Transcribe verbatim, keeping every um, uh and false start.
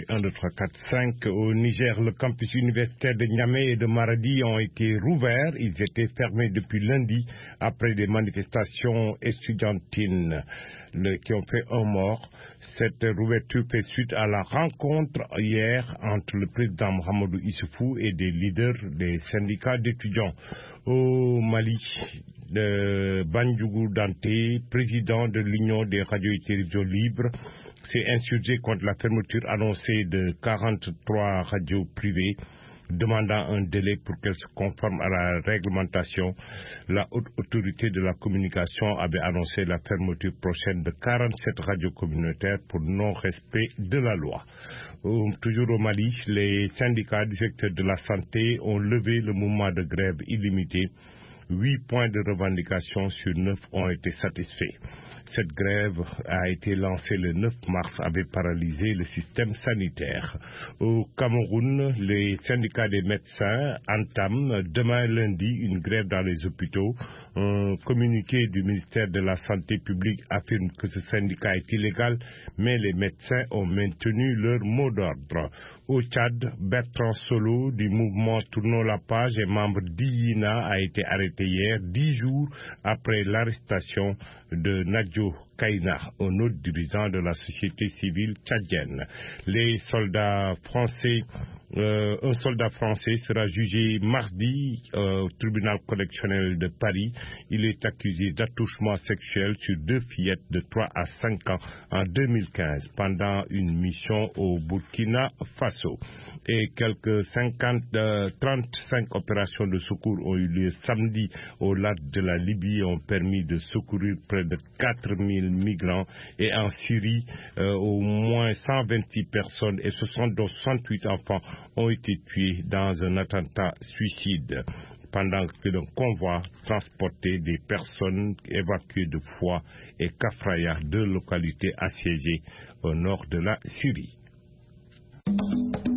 et un, deux, trois, quatre, cinq. Au Niger, le campus universitaire de Niamey et de Maradi ont été rouverts. Ils étaient fermés depuis lundi après des manifestations estudiantines le, qui ont fait un mort. Cette rouverture fait suite à la rencontre hier entre le président Mohamedou Issoufou et des leaders des syndicats d'étudiants. Au Mali, de Bandjougou Danté, président de l'Union des radios et télévisions libres, s'est insurgé contre la fermeture annoncée de quarante-trois radios privées, demandant un délai pour qu'elles se conforment à la réglementation. La haute autorité de la communication avait annoncé la fermeture prochaine de quarante-sept radios communautaires pour non-respect de la loi. Toujours au Mali, les syndicats du secteur de la santé ont levé le mouvement de grève illimité. Huit points de revendication sur neuf ont été satisfaits. Cette grève a été lancée le neuf mars, avait paralysé le système sanitaire. Au Cameroun, les syndicats des médecins entament demain lundi une grève dans les hôpitaux. Un communiqué du ministère de la Santé publique affirme que ce syndicat est illégal, mais les médecins ont maintenu leur mot d'ordre. Au Tchad, Bertrand Solo du mouvement Tournons la page et membre d'I I N A a été arrêté hier, dix jours après l'arrestation de Nadjo Kaina, un autre dirigeant de la société civile tchadienne. Les soldats français, euh, un soldat français sera jugé mardi euh, au tribunal correctionnel de Paris. Il est accusé d'attouchement sexuel sur deux fillettes de trois à cinq ans en deux mille quinze pendant une mission au Burkina Faso. Et quelques cinquante, euh, trente-cinq opérations de secours ont eu lieu samedi au large de la Libye et ont permis de secourir près de quatre mille migrants. Et en Syrie, euh, au moins cent vingt-six personnes et soixante-huit enfants ont été tués dans un attentat suicide, pendant que le convoi transportait des personnes évacuées de Foix et Kafraya, deux localités assiégées au nord de la Syrie.